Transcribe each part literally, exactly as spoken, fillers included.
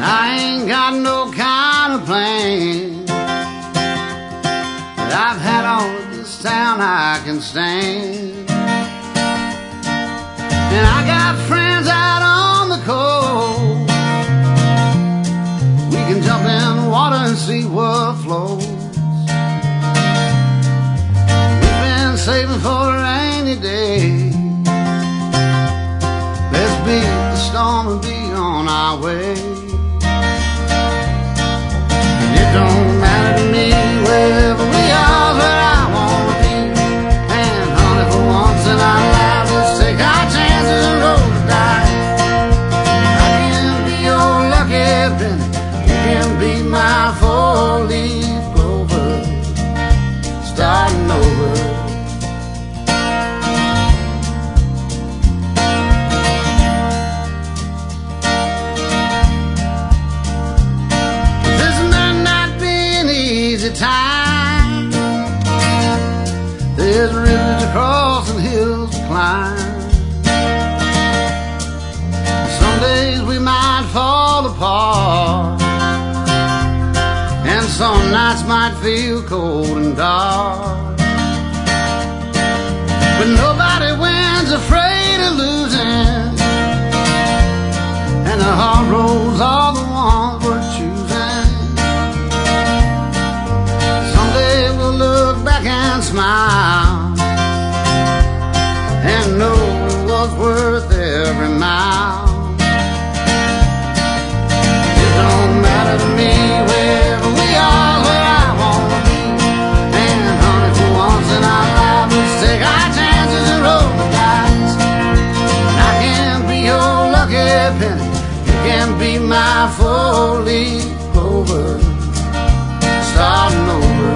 I ain't got no kind of plan that I've had all of this town I can stand. And I got friends out on the coast. We can jump in the water and see what flows. We've been saving for a rainy day. Let's beat the storm and be on our way. It don't matter to me wherever we are, where I wanna be. And honey, for once in our lives, let's take our chances and roll the dice. I can be your lucky penny, you can be my four-leaf clover, starting over. Time. There's rivers to cross and hills to climb. Some days we might fall apart, and some nights might feel cold and dark. But nobody wins afraid of losing, and the hard roads are the ones we're choosing. And smile and know it was worth every mile. It don't matter to me wherever we are, where I wanna be. And honey, for once in our lives, let's take our chances and roll the dice. And I can be your lucky penny, you can be my four-leaf clover, starting over.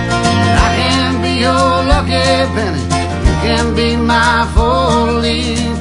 Penny, you can be my four-leaf